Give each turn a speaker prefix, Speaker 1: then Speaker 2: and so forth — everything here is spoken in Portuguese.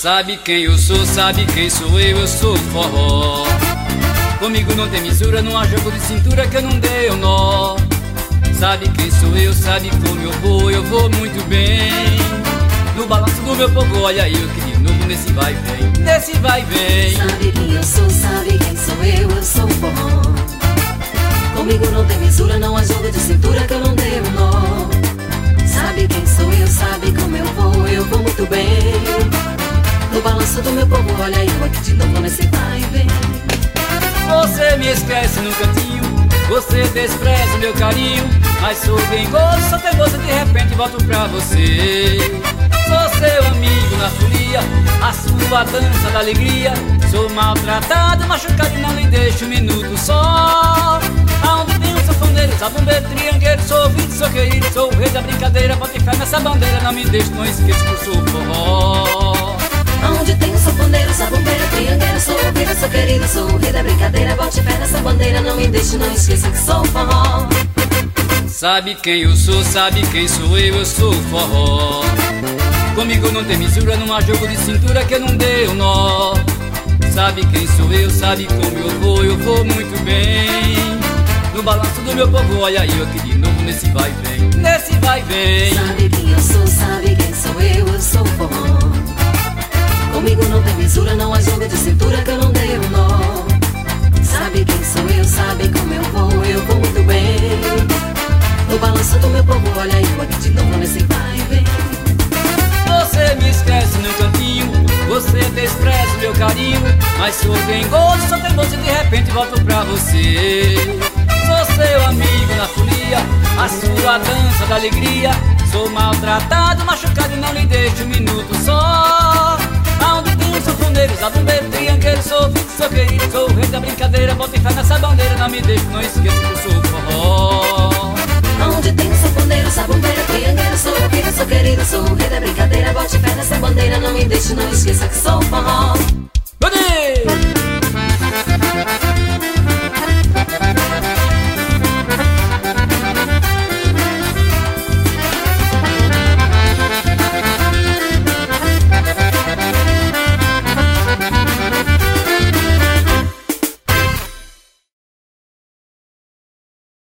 Speaker 1: Sabe quem eu sou, sabe quem sou eu sou forró. Comigo não tem misura, não há jogo de cintura que eu não dei o nó. Sabe quem sou eu, sabe como eu vou muito bem. No balanço do meu povo, olha eu que de novo nesse vai vem, nesse vai vem.
Speaker 2: Sabe quem eu sou, sabe quem sou eu sou forró. Comigo não tem misura, não há jogo de cintura que eu não dei o nó. Sabe quem sou eu, sabe como eu vou muito bem. No balanço do meu povo, olha eu aqui de novo nesse vai e vem.
Speaker 1: Você me esquece no cantinho, você despreza o meu carinho, mas sou bem gosto, sou teimoso, de repente volto pra você. Sou seu amigo na folia, a sua dança da alegria. Sou maltratado, machucado e não lhe deixo um minuto só. Aonde tem um sanfoneiro, zabumbeiro, triangueiro, sou ouvido, sou querido, sou o rei da brincadeira. Bote fé nessa bandeira, não me deixe, não esqueça que eu sou forró.
Speaker 2: Aonde tem um sanfoneiro, zabumbeiro, triangueiro, sou ouvido, sou querido, sou o rei da brincadeira. Bote fé nessa bandeira, não me deixe, não esqueça que sou forró.
Speaker 1: Sabe quem eu sou, sabe quem sou eu sou forró. Comigo não tem misura, não há jogo de cintura que eu não dei o nó. Sabe quem sou eu, sabe como eu vou muito bem. No balanço do meu povo, olha eu aqui de novo nesse vai e vem, nesse vai e vem.
Speaker 2: Sabe quem eu sou, sabe quem sou eu sou forró. Comigo não tem misura, não há jogo de cintura que eu não dei o nó. Sabe quem sou eu, sabe como eu vou muito bem. No balanço do meu povo, olha eu aqui de novo nesse vai e vem.
Speaker 1: Você me esquece no cantinho, você despreza o meu carinho, mas sou bem gosto, sou teimoso e de repente volto pra você. Sou seu amigo na folia, a sua dança da alegria. Sou maltratado, machucado e não lhe deixo um minuto só. Aonde tem um sanfoneiro, zabumbeiro, triangueiro, sou ouvido, sou querido, sou o rei da brincadeira. Bote fé nessa bandeira, não me deixe, não esqueça que eu sou forró.
Speaker 2: Aonde tem um sanfoneiro, zabumbeiro, triangueiro, sou ouvido, sou querido, sou o rei da brincadeira. Bote fé nessa bandeira, não me deixe, não esqueça que sou forró.